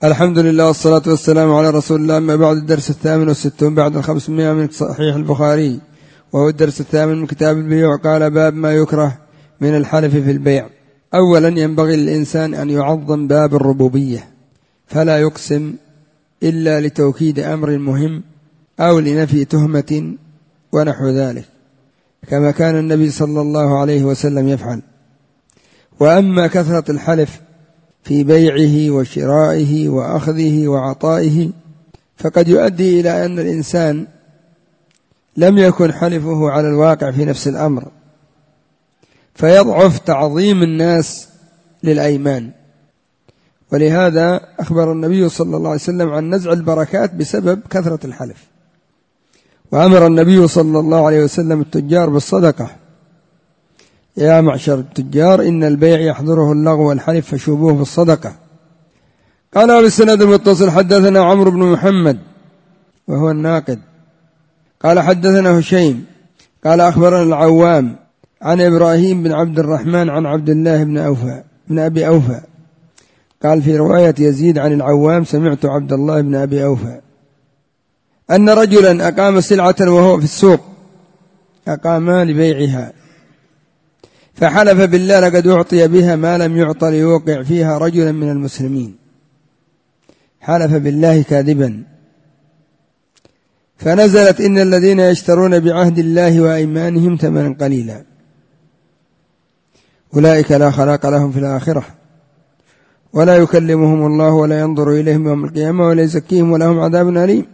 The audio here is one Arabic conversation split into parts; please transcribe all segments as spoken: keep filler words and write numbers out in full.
الحمد لله والصلاة والسلام على رسول الله. أما بعد، الدرس الثامن والستون بعد الخمسمائة من صحيح البخاري، وهو الدرس الثامن من كتاب البيوع. قال: باب ما يكره من الحلف في البيع. أولا، ينبغي للإنسان أن يعظم باب الربوبية، فلا يقسم إلا لتوكيد أمر مهم أو لنفي تهمة ونحو ذلك، كما كان النبي صلى الله عليه وسلم يفعل. وأما كثرة الحلف في بيعه وشرائه وأخذه وعطائه، فقد يؤدي إلى أن الإنسان لم يكن حلفه على الواقع في نفس الأمر، فيضعف تعظيم الناس للأيمان. ولهذا أخبر النبي صلى الله عليه وسلم عن نزع البركات بسبب كثرة الحلف. وأمر النبي صلى الله عليه وسلم التجار بالصدقة: يا معشر التجار، إن البيع يحضره اللغو والحلف فشوبوه بالصدقة. قال: بالسند المتصل حدثنا عمرو بن محمد وهو الناقد قال: حدثنا هشيم قال: أخبرنا العوام عن إبراهيم بن عبد الرحمن عن عبد الله بن أوفى بن أبي أوفى. قال في رواية يزيد عن العوام: سمعت عبد الله بن أبي أوفى أن رجلا أقام سلعة وهو في السوق، أقام لبيعها، فحلف بالله لقد أعطي بها ما لم يعطى ليوقع فيها رجلا من المسلمين. حلف بالله كاذبا، فنزلت: إن الذين يشترون بعهد الله وأيمانهم ثمنا قليلا أولئك لا خلاق لهم في الآخرة ولا يكلمهم الله ولا ينظر إليهم يوم القيامة ولا يزكيهم ولهم عذاب أليم.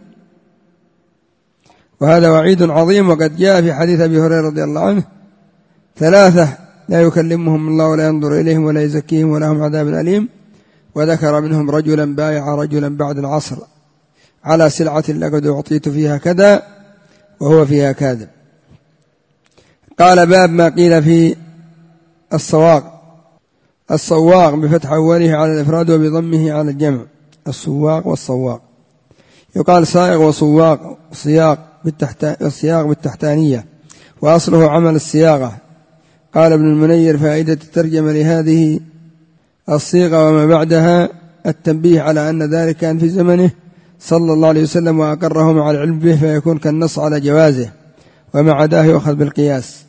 وهذا وعيد عظيم، وقد جاء في حديث أبي هريرة رضي الله عنه: ثلاثة لا يكلمهم الله ولا ينظر إليهم ولا يزكيهم ولهم عذاب أليم. وذكر منهم رجلا بايع رجلا بعد العصر على سلعة لقد أعطيت فيها كذا وهو فيها كاذب. قال: باب ما قيل في الصواغ. الصواغ بفتح أوله على الإفراد وبضمه على الجمع، الصواغ والصواغ. يقال صائغ وصواغ، صياغ بالصياغ بالتحتانية، وأصله عمل الصياغة. قال ابن المنير: فائدة الترجمة لهذه الصيغة وما بعدها التنبيه على أن ذلك كان في زمنه صلى الله عليه وسلم، وأقره مع العلم به، فيكون كالنص على جوازه، وما عداه يؤخذ بالقياس.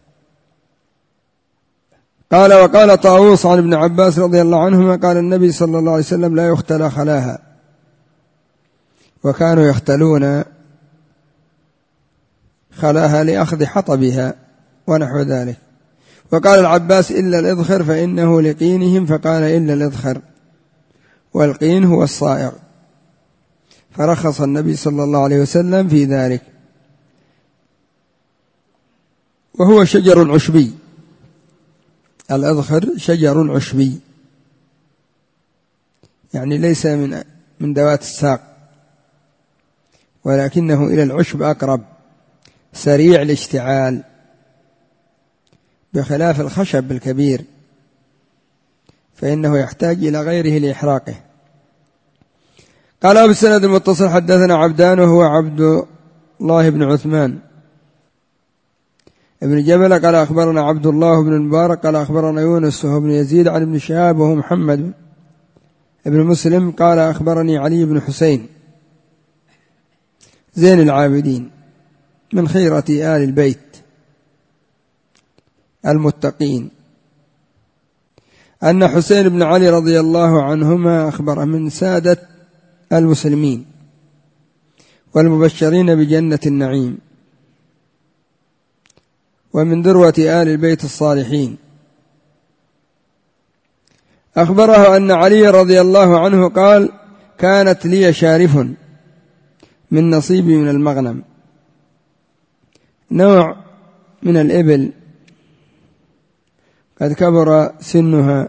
قال: وقال طاووس عن ابن عباس رضي الله عنهما: قال النبي صلى الله عليه وسلم: لا يختلى خلاها. وكانوا يختلون خلاها لأخذ حطبها ونحو ذلك. وقال العباس: إلا الإذخر فإنه لقينهم، فقال: إلا الإذخر، والقين هو الصائغ. فرخص النبي صلى الله عليه وسلم في ذلك. وهو شجر عشبي، الإذخر شجر عشبي، يعني ليس من من ذوات الساق، ولكنه إلى العشب أقرب، سريع الاشتعال، بخلاف الخشب الكبير فإنه يحتاج إلى غيره لإحراقه. قال: بالسند المتصل حدثنا عبدان وهو عبد الله بن عثمان ابن جبل قال: أخبرنا عبد الله بن المبارك قال: أخبرنا يونس وهو بن يزيد عن ابن شهاب وهو محمد ابن مسلم قال: أخبرني علي بن حسين زين العابدين من خيرة آل البيت المتقين، أن حسين بن علي رضي الله عنهما أخبر من سادة المسلمين والمبشرين بجنة النعيم ومن ذروة آل البيت الصالحين، أخبره أن علي رضي الله عنه قال: كانت لي شارف من نصيبي من المغنم، نوع من الإبل قد كبر سنها.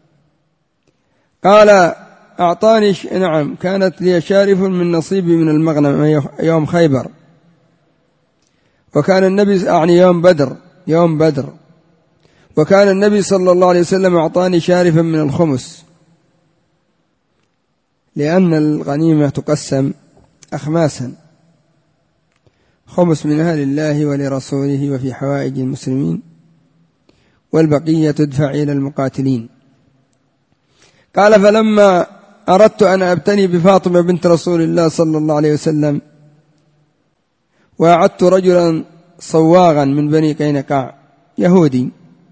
قال: أعطاني ش... نعم كانت لي شارف من نصيبي من المغنم يوم خيبر، وكان النبي أعني يوم بدر يوم بدر وكان النبي صلى الله عليه وسلم أعطاني شارفا من الخمس، لأن الغنيمة تقسم أخماسا، خمس منها لله ولرسوله وفي حوائج المسلمين، والبقية تدفع إلى المقاتلين. قال: فلما أردت أن أبتني بفاطمة بنت رسول الله صلى الله عليه وسلم، وأعدت رجلا صواغا من بني قينقاع يهودي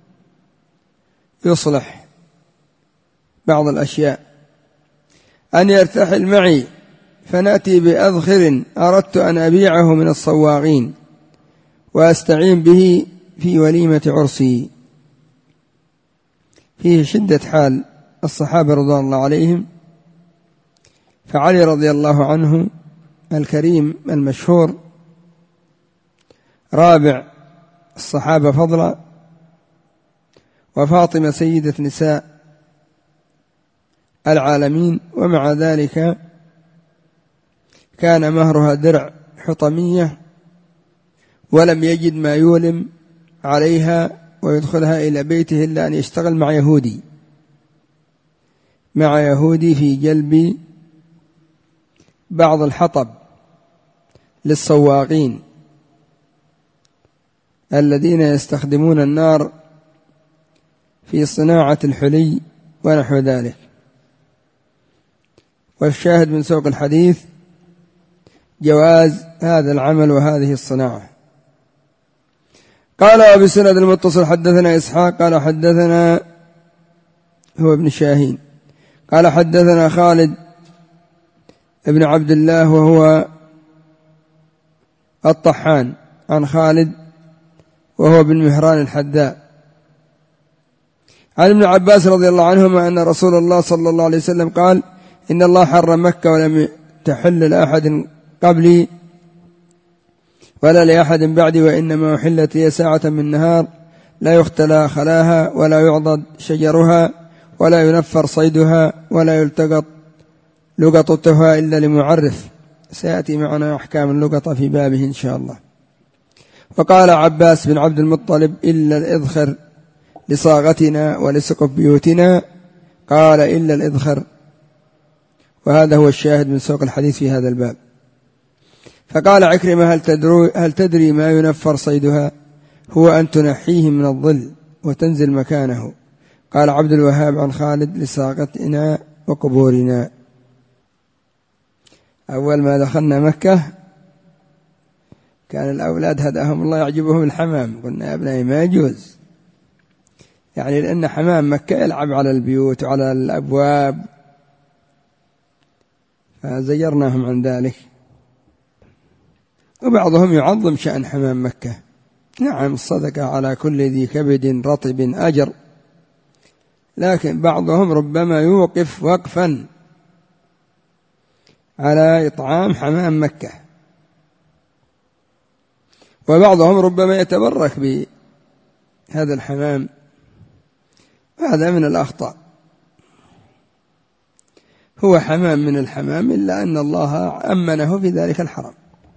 يصلح بعض الأشياء أن يرتحل معي فنأتي بأذخر أردت أن أبيعه من الصواغين وأستعين به في وليمة عرسي. فيه شدة حال الصحابة رضوان الله عليهم، فعلي رضي الله عنه الكريم المشهور رابع الصحابة فضلا، وفاطمة سيدة نساء العالمين، ومع ذلك كان مهرها درع حطمية ولم يجد ما يولم عليها ويدخلها إلى بيته إلا أن يشتغل مع يهودي مع يهودي في جلب بعض الحطب للصواغين الذين يستخدمون النار في صناعة الحلي ونحو ذلك. والشاهد من سوق الحديث جواز هذا العمل وهذه الصناعة. قال وبسند المتصل حدثنا إسحاق قال حدثنا هو ابن شاهين قال حدثنا خالد ابن عبد الله وهو الطحان عن خالد وهو بن مهران الحداء عن ابن عباس رضي الله عنهما أن رسول الله صلى الله عليه وسلم قال إن الله حرم مكة ولم تحل لأحد قبلي ولا لأحد بعدي، وإنما أحلت لي ساعة من نهار لا يختلى خلاها ولا يعضد شجرها ولا ينفر صيدها ولا يلتقط لقطتها إلا لمعرف. سيأتي معنا أحكام اللقطة في بابه إن شاء الله. وقال عباس بن عبد المطلب إلا الإذخر لصاغتنا ولسقف بيوتنا، قال إلا الإذخر، وهذا هو الشاهد من سوق الحديث في هذا الباب. فقال عكرمة هل تدري, هل تدري ما ينفر صيدها؟ هو أن تنحيه من الظل وتنزل مكانه. قال عبد الوهاب عن خالد لصاغتنا وقبورنا. أول ما دخلنا مكة كان الأولاد هداهم الله يعجبهم الحمام، قلنا يا ابنائي ما يجوز، يعني لأن حمام مكة يلعب على البيوت وعلى الأبواب، فزيرناهم عن ذلك. وبعضهم يعظم شأن حمام مكة، نعم الصدقة على كل ذي كبد رطب أجر، لكن بعضهم ربما يوقف وقفا على إطعام حمام مكة، وبعضهم ربما يتبرك بهذا الحمام، هذا من الأخطاء. هو حمام من الحمام إلا أن الله أمنه في ذلك الحرم.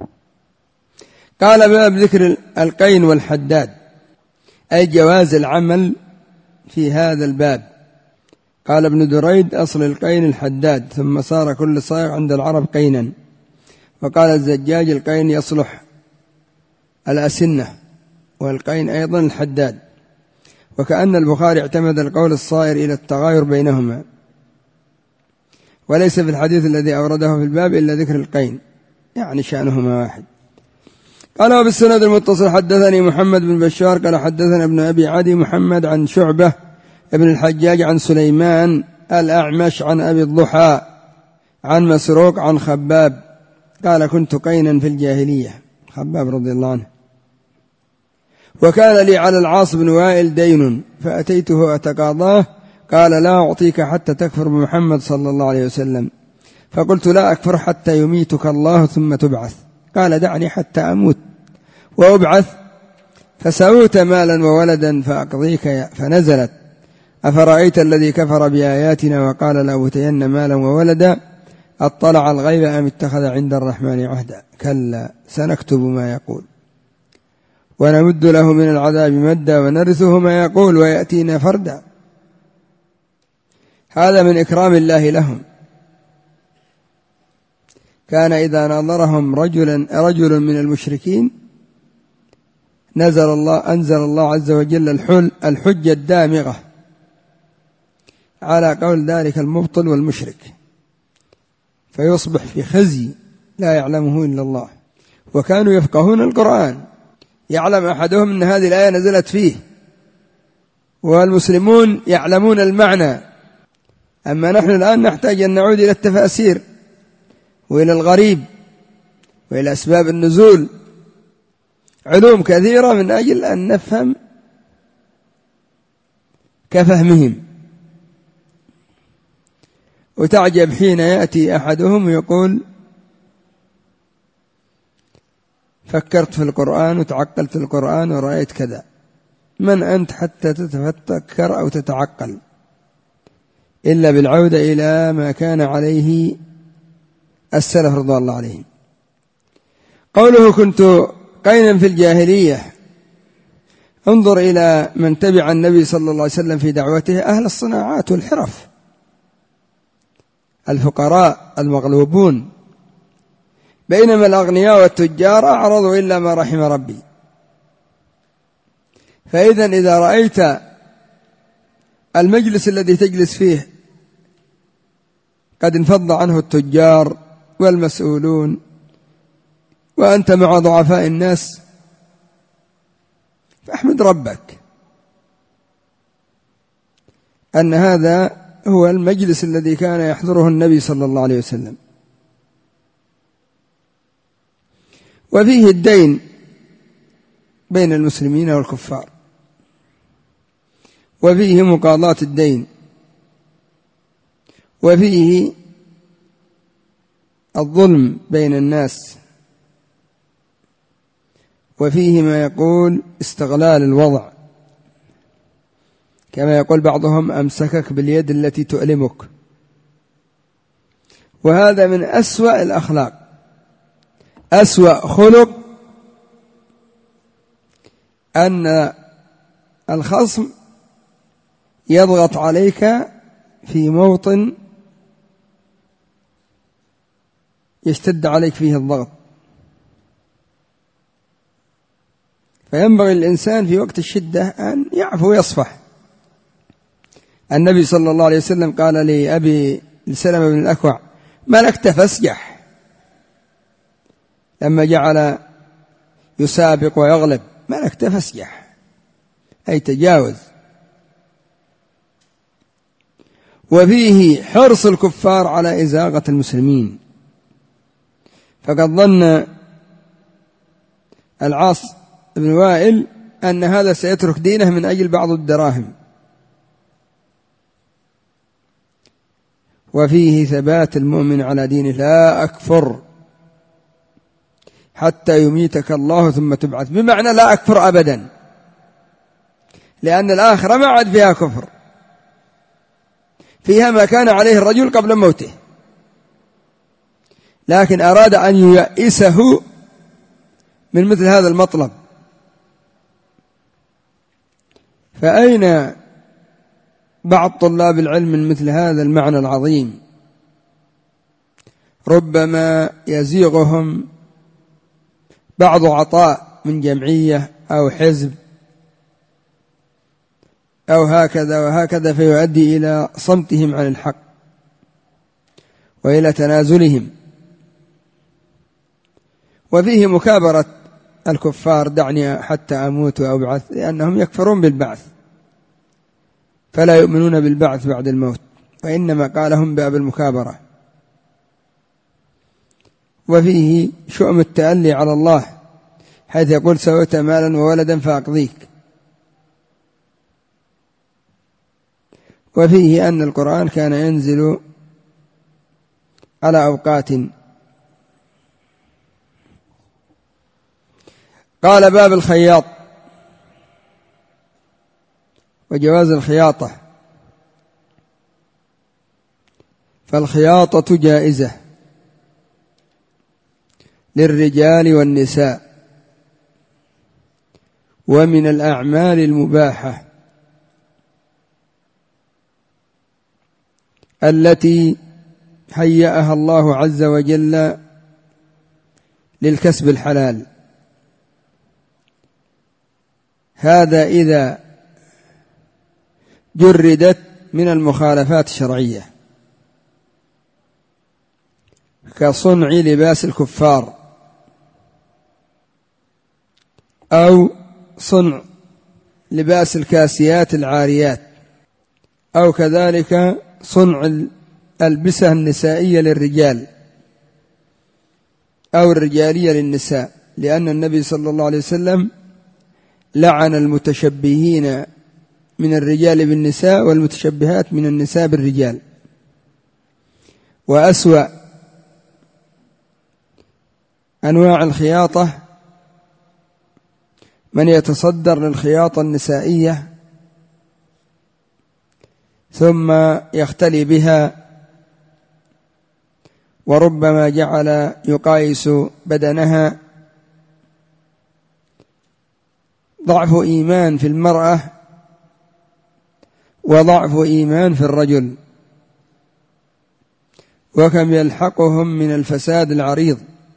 قال باب ذكر القين والحداد، أي جواز العمل في هذا الباب. قال ابن دريد أصل القين الحداد، ثم صار كل صاغ عند العرب قينا. وقال الزجاج القين يصلح الأسنة، والقين أيضا الحداد. وكأن البخاري اعتمد القول الصائر إلى التغاير بينهما، وليس في الحديث الذي أورده في الباب إلا ذكر القين، يعني شأنهما واحد. قال وبالسند المتصل حدثني محمد بن بشار قال حدثنا ابن أبي عدي محمد عن شعبة ابن الحجاج عن سليمان الأعمش عن أبي الضحى عن مسروق عن خباب قال كنت قينا في الجاهلية، خباب رضي الله عنه، وكان لي على العاص بن وائل دين فأتيته أتقاضاه، قال لا أعطيك حتى تكفر بمحمد صلى الله عليه وسلم، فقلت لا أكفر حتى يميتك الله ثم تبعث، قال دعني حتى أموت وأبعث، فسويت مالا وولدا فأقضيك، فنزلت أفرأيت الذي كفر بآياتنا وقال لأوتين مالا وولدا أطلع الغيب أم اتخذ عند الرحمن عهدا، كلا سنكتب ما يقول ونمد له من العذاب مدا ونرثه ما يقول ويأتينا فردا. هذا من إكرام الله لهم. كان إذا ناظرهم رجلا رجل من المشركين نزل الله أنزل الله عز وجل الحل الحجة الدامغة على قول ذلك المبطل والمشرك، فيصبح في خزي لا يعلمه إلا الله. وكانوا يفقهون القرآن، يعلم أحدهم أن هذه الآية نزلت فيه، والمسلمون يعلمون المعنى. أما نحن الآن نحتاج أن نعود إلى التفاسير وإلى الغريب وإلى أسباب النزول، علوم كثيرة من أجل أن نفهم كفهمهم. وتعجب حين يأتي أحدهم ويقول فكرت في القرآن وتعقلت في القرآن ورأيت كذا. من أنت حتى تتفكر أو تتعقل؟ إلا بالعودة إلى ما كان عليه السلف رضي الله عليهم. قوله كنت قينا في الجاهلية، انظر إلى من تبع النبي صلى الله عليه وسلم في دعوته، أهل الصناعات والحرف، الفقراء المغلوبون، بينما الأغنياء والتجار أعرضوا إلا ما رحم ربي. فإذا إذا رأيت المجلس الذي تجلس فيه قد انفض عنه التجار والمسؤولون وأنت مع ضعفاء الناس، فاحمد ربك أن هذا هو المجلس الذي كان يحضره النبي صلى الله عليه وسلم. وفيه الدين بين المسلمين والكفار، وفيه مقاضاة الدين، وفيه الظلم بين الناس، وفيه ما يقول استغلال الوضع، كما يقول بعضهم أمسكك باليد التي تؤلمك. وهذا من أسوأ الأخلاق. أسوأ خلق أن الخصم يضغط عليك في موطن يشتد عليك فيه الضغط، فينبغي الإنسان في وقت الشدة أن يعفو ويصفح. النبي صلى الله عليه وسلم قال لأبي سلمة بن الأكوع ما لك تفسجح، لما جعل يسابق ويغلب، ما لك تفسجح أي تجاوز. وفيه حرص الكفار على إزاغة المسلمين، فقد ظن العاص بن وائل أن هذا سيترك دينه من أجل بعض الدراهم. وفيه ثبات المؤمن على دينه، لا أكفر حتى يميتك الله ثم تبعث، بمعنى لا أكفر أبدا، لأن الآخرة ما عاد فيها كفر، فيها ما كان عليه الرجل قبل موته، لكن أراد أن ييئسه من مثل هذا المطلب. فأين بعض طلاب العلم من مثل هذا المعنى العظيم؟ ربما يزيغهم بعض عطاء من جمعية أو حزب أو هكذا وهكذا، فيؤدي إلى صمتهم عن الحق وإلى تنازلهم. وفيه مكابرة الكفار، دعني حتى أموت أو أبعث، لأنهم يكفرون بالبعث فلا يؤمنون بالبعث بعد الموت، وإنما قالهم باب المكابرة. وفيه شؤم التألي على الله، حيث يقول سويت مالا وولدا فأقضيك. وفيه أن القرآن كان ينزل على أوقات. قال باب الخياط وجواز الخياطة. فالخياطة جائزة للرجال والنساء، ومن الأعمال المباحة التي هيأها الله عز وجل للكسب الحلال. هذا إذا جردت من المخالفات الشرعية. كصنع لباس الكفار أو صنع لباس الكاسيات العاريات، أو كذلك صنع الألبسة النسائية للرجال أو الرجالية للنساء، لأن النبي صلى الله عليه وسلم لعن المتشبهين من الرجال بالنساء والمتشبهات من النساء بالرجال. وأسوأ أنواع الخياطة من يتصدر للخياطة النسائية ثم يختلي بها، وربما جعل يقايس بدنها. ضعف إيمان في المرأة وضعف إيمان في الرجل، وكم يلحقهم من الفساد العريض.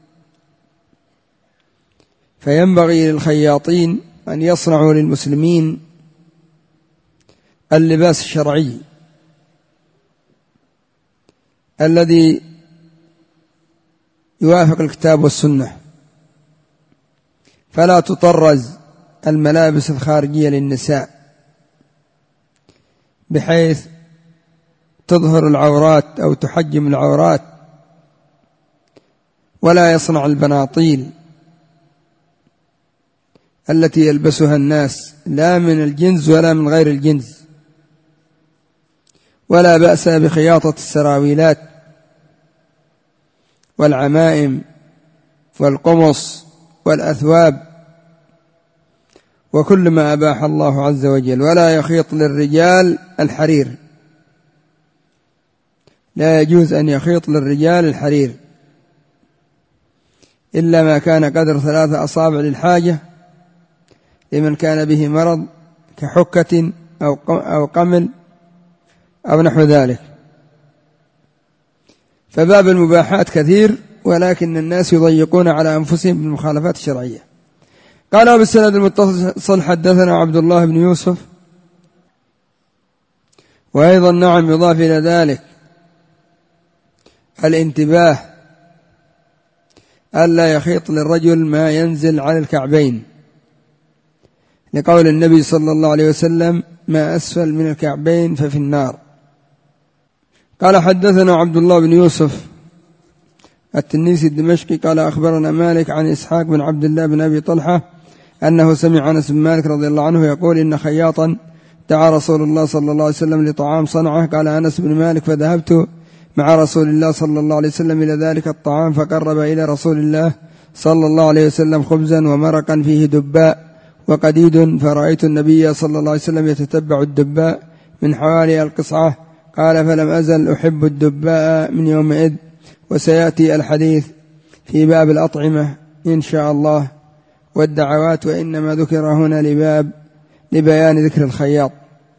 فينبغي للخياطين أن يصنعوا للمسلمين اللباس الشرعي الذي يوافق الكتاب والسنة، فلا تطرز الملابس الخارجية للنساء بحيث تظهر العورات أو تحجم العورات، ولا يصنع البناطيل التي يلبسها الناس لا من الجنس ولا من غير الجنس. ولا بأس بخياطة السراويلات والعمائم والقمص والأثواب وكل ما أباح الله عز وجل. ولا يخيط للرجال الحرير، لا يجوز أن يخيط للرجال الحرير إلا ما كان قدر ثلاثة أصابع للحاجة لمن كان به مرض كحكة أو قمل أو نحو ذلك. فباب المباحات كثير، ولكن الناس يضيقون على أنفسهم بالمخالفات الشرعية. قال بالسند المتصل حدثنا عبد الله بن يوسف، وأيضا نعم يضاف إلى ذلك الانتباه ألا يخيط للرجل ما ينزل على الكعبين، لقول النبي صلى الله عليه وسلم ما أسفل من الكعبين ففي النار. قال حدثنا عبد الله بن يوسف التنيسي الدمشقي قال أخبرنا مالك عن إسحاق بن عبد الله بن أبي طلحة أنه سمع أنس بن مالك رضي الله عنه يقول إن خياطا دعا رسول الله صلى الله عليه وسلم لطعام صنعه. قال أنس بن مالك فذهبت مع رسول الله صلى الله عليه وسلم إلى ذلك الطعام، فقرب إلى رسول الله صلى الله عليه وسلم خبزا ومرقا فيه دباء وقديد، فرأيت النبي صلى الله عليه وسلم يتتبع الدباء من حوالي القصعة. قال فلم أزل أحب الدباء من يومئذ. وسيأتي الحديث في باب الأطعمة إن شاء الله والدعوات، وإنما ذكر هنا لباب لبيان ذكر الخياط.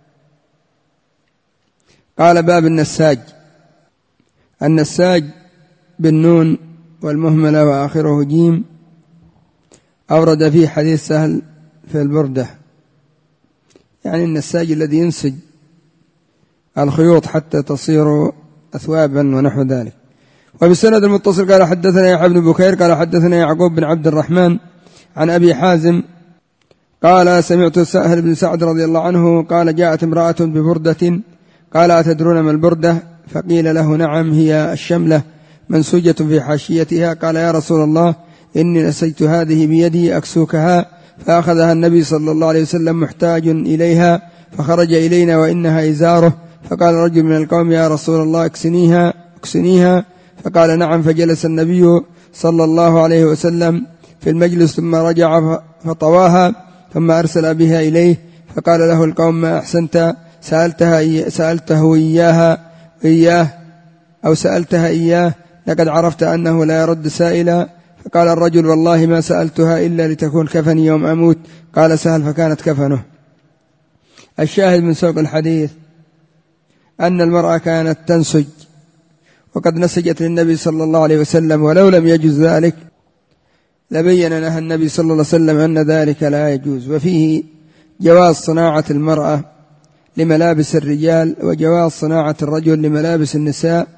قال باب النساج. النساج بالنون والمهملة وآخره جيم، أورد فيه حديث سهل في البردة، يعني النساج الذي ينسج الخيوط حتى تصير أثوابا ونحو ذلك. وبالسند المتصل قال حدثنا يحيى بن بكير قال حدثنا يعقوب بن عبد الرحمن عن أبي حازم قال سمعت سهل بن سعد رضي الله عنه قال جاءت امرأة ببردة، قال أتدرون ما البردة؟ فقيل له نعم هي الشملة منسوجة في حاشيتها. قال يا رسول الله إني نسجت هذه بيدي أكسوكها. فأخذها النبي صلى الله عليه وسلم محتاج إليها، فخرج إلينا وإنها إزاره. فقال رجل من القوم يا رسول الله اكسنيها اكسنيها. فقال نعم. فجلس النبي صلى الله عليه وسلم في المجلس ثم رجع فطواها ثم أرسل بها إليه. فقال له القوم ما أحسنت سألتها سألته إياها إياه أو سألتها إياه، لقد عرفت أنه لا يرد سائلا. فقال الرجل والله ما سألتها إلا لتكون كفني يوم أموت. قال سهل فكانت كفنه. الشاهد من سوق الحديث أن المرأة كانت تنسج، وقد نسجت للنبي صلى الله عليه وسلم، ولو لم يجوز ذلك لبين لها النبي صلى الله عليه وسلم أن ذلك لا يجوز. وفيه جواز صناعة المرأة لملابس الرجال وجواز صناعة الرجل لملابس النساء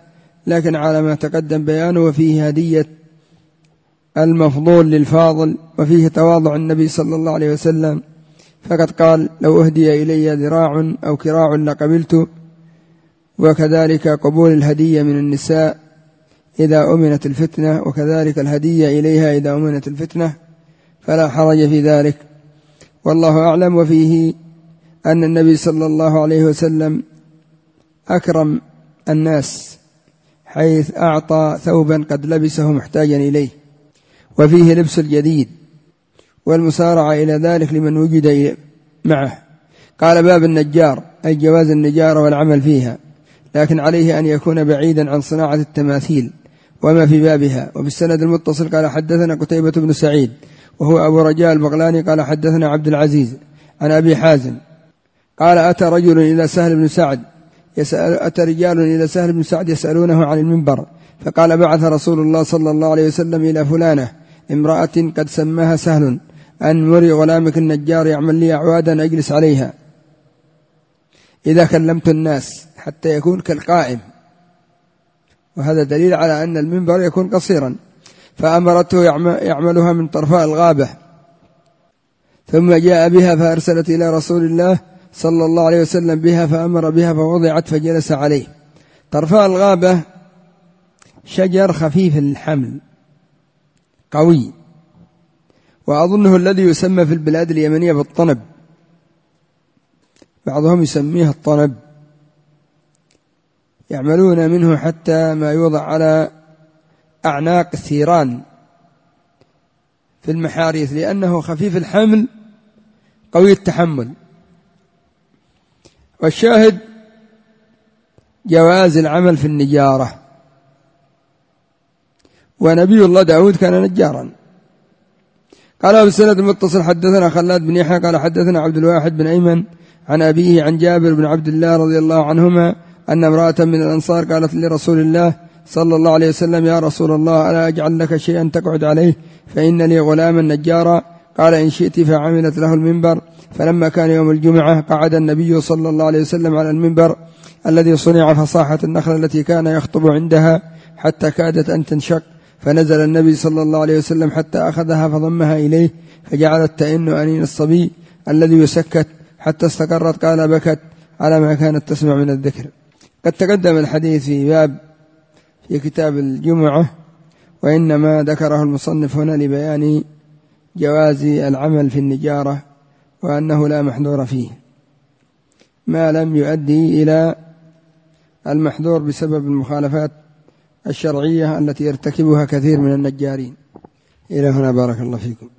لكن على ما تقدم بيانه. وفيه هدية المفضول للفاضل، وفيه تواضع النبي صلى الله عليه وسلم، فقد قال: لو أهدي إلي ذراع أو كراع لقبلت. وكذلك قبول الهدية من النساء إذا أمنت الفتنة، وكذلك الهدية إليها إذا أمنت الفتنة، فلا حرج في ذلك، والله أعلم. وفيه أن النبي صلى الله عليه وسلم أكرم الناس حيث أعطى ثوبا قد لبسه محتاجا إليه، وفيه لبس الجديد والمسارعة إلى ذلك لمن وجد معه. قال: باب النجار، أي جواز النجارة والعمل فيها، لكن عليه أن يكون بعيدا عن صناعة التماثيل وما في بابها. وبالسند المتصل قال: حدثنا قتيبة بن سعيد وهو أبو رجاء البغلاني قال: حدثنا عبد العزيز عن أبي حازم قال: أتى رجل إلى سهل بن سعد يسأل أتى رجال إلى سهل بن سعد يسألونه عن المنبر، فقال: بعث رسول الله صلى الله عليه وسلم إلى فلانة امرأة قد سماها سهل أن مري غلامك النجار يعمل لي أعوادا أجلس عليها إذا كلمت الناس حتى يكون كالقائم، وهذا دليل على أن المنبر يكون قصيرا. فأمرته يعملها من طرفاء الغابة، ثم جاء بها فأرسلت إلى رسول الله صلى الله عليه وسلم بها، فأمر بها فوضعت فجلس عليه. طرفاء الغابة شجر خفيف الحمل قوي، وأظنه الذي يسمى في البلاد اليمنية بالطنب، بعضهم يسميه الطنب، يعملون منه حتى ما يوضع على أعناق الثيران في المحاريث، لأنه خفيف الحمل قوي التحمل. والشاهد جواز العمل في النجارة. ونبي الله داود كان نجارا. قال بالسند المتصل: حدثنا خلاد بن يحيى قال: حدثنا عبد الواحد بن أيمن عن أبيه عن جابر بن عبد الله رضي الله عنهما أن امرأة من الأنصار قالت لرسول الله صلى الله عليه وسلم: يا رسول الله، ألا أجعل لك شيئا تقعد عليه، فإن لي غلاما نجارا. قال: إن شئت. فعملت له المنبر. فلما كان يوم الجمعة قعد النبي صلى الله عليه وسلم على المنبر الذي صنع فصاحت النخلة التي كان يخطب عندها حتى كادت أن تنشق، فنزل النبي صلى الله عليه وسلم حتى أخذها فضمها إليه، فجعلت تئن أنين الصبي الذي يسكت حتى استقرت. قال: بكت على ما كانت تسمع من الذكر. قد تقدم الحديث في باب في كتاب الجمعة، وإنما ذكره المصنف هنا لبيان جواز العمل في النجارة، وأنه لا محذور فيه ما لم يؤدي إلى المحذور بسبب المخالفات الشرعية التي يرتكبها كثير من النجارين. إلى هنا بارك الله فيكم.